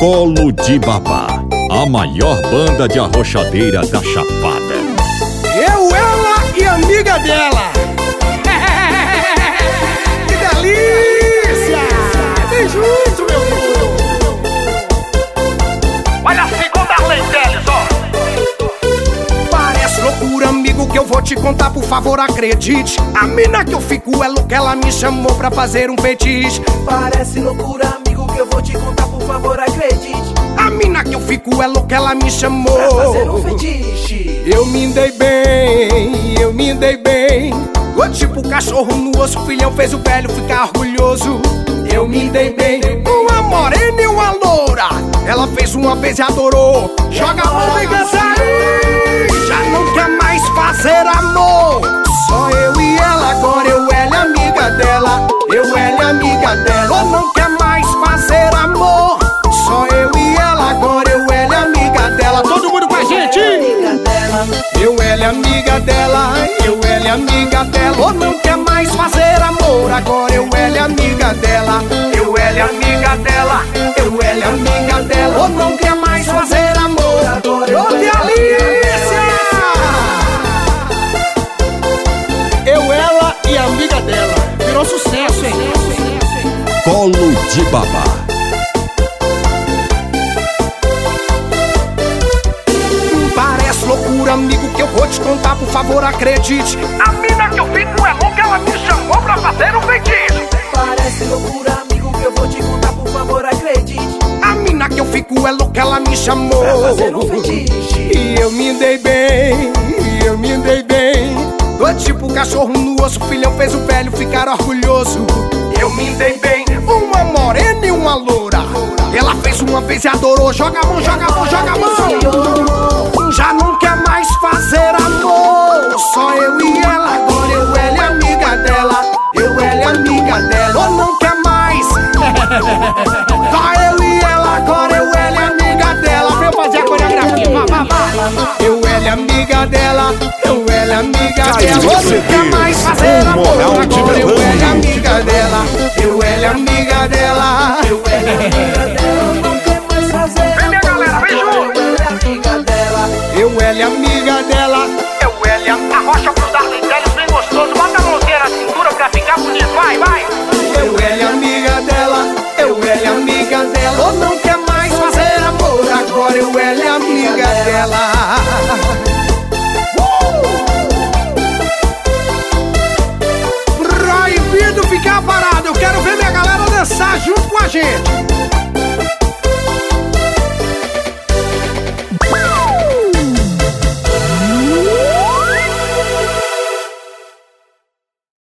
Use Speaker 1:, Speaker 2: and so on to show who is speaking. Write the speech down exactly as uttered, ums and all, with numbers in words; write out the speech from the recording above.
Speaker 1: Colo de Babá, a maior banda de arrochadeira da Chapada.
Speaker 2: Eu, ela e amiga dela. Que delícia! Vem junto, meu povo.
Speaker 3: Olha a segunda lei deles, ó.
Speaker 2: Parece loucura, amigo, que eu vou te contar, por favor, acredite. A mina que eu fico é louca, ela me chamou pra fazer um fetiche.
Speaker 4: Parece loucura, amigo, que eu vou te contar, por favor, acredite.
Speaker 2: A mina que eu fico é louca, ela me chamou
Speaker 4: pra fazer um fetiche.
Speaker 2: Eu me dei bem, eu me dei bem. Tô tipo cachorro no osso, o filhão fez o velho ficar orgulhoso. Eu me dei bem, uma morena e uma loura. Ela fez uma vez e adorou. Joga a mão e dança aí. Já não quer mais fazer amor. Só eu e ela, agora eu, ela, amiga dela. Eu, ela, amiga dela. Ou não quer mais fazer amor. Só eu e ela, agora eu, ela, amiga dela. Todo mundo com a gente. Eu, ela, amiga dela. Eu, ela, amiga dela. Ou não quer mais fazer amor. Agora eu, ela, amiga dela. Eu, ela, amiga dela. Eu, ela, amiga dela. Ou não quer mais fazer amor. Agora eu, delícia! Eu, ela e a amiga dela. Virou sucesso, hein?
Speaker 1: Colo de Babá.
Speaker 2: Parece loucura, amigo, que eu vou te contar, por favor, acredite.
Speaker 3: A mina que eu fico é louca, ela me chamou pra fazer um feitiço.
Speaker 4: Parece loucura, amigo, que eu vou te contar, por favor, acredite.
Speaker 2: A mina que eu fico é louca, ela me chamou
Speaker 4: pra fazer um fetiche.
Speaker 2: E eu me dei bem, e eu me dei bem. Tô tipo cachorro no osso, o filhão fez o velho ficar orgulhoso. Eu me dei bem, uma morena e uma loura. Ela fez uma vez e adorou. Joga a mão, joga a mão, joga a mão. Já não quer mais fazer amor. Só eu e ela, agora eu, ela e amiga dela. Eu, ela e amiga dela. Ou não quer mais. Só eu e ela, agora eu, ela e amiga dela. Vem fazer a coreografia, vai, vai, vai. Eu, ela e amiga dela. Eu, ela e amiga dela. Ou não quer mais fazer amor. Agora eu, ela e amiga dela. Eu, ela e amiga dela. Eu, ela e amiga dela.
Speaker 4: Não quer mais fazer amor.
Speaker 3: Vem, minha galera, vem junto.
Speaker 2: Eu, ela e amiga dela.
Speaker 3: Eu, ela, arrocha pro Darley deles bem gostoso. Bota a mãozinha na cintura pra ficar bonito. Vai, vai.
Speaker 2: Eu, ela e amiga dela. Eu, ela e amiga dela. Ou não quer mais fazer amor. Agora eu, ela e amiga dela. Proibido ficar parado. Eu quero ver minha galera dançar junto com a gente.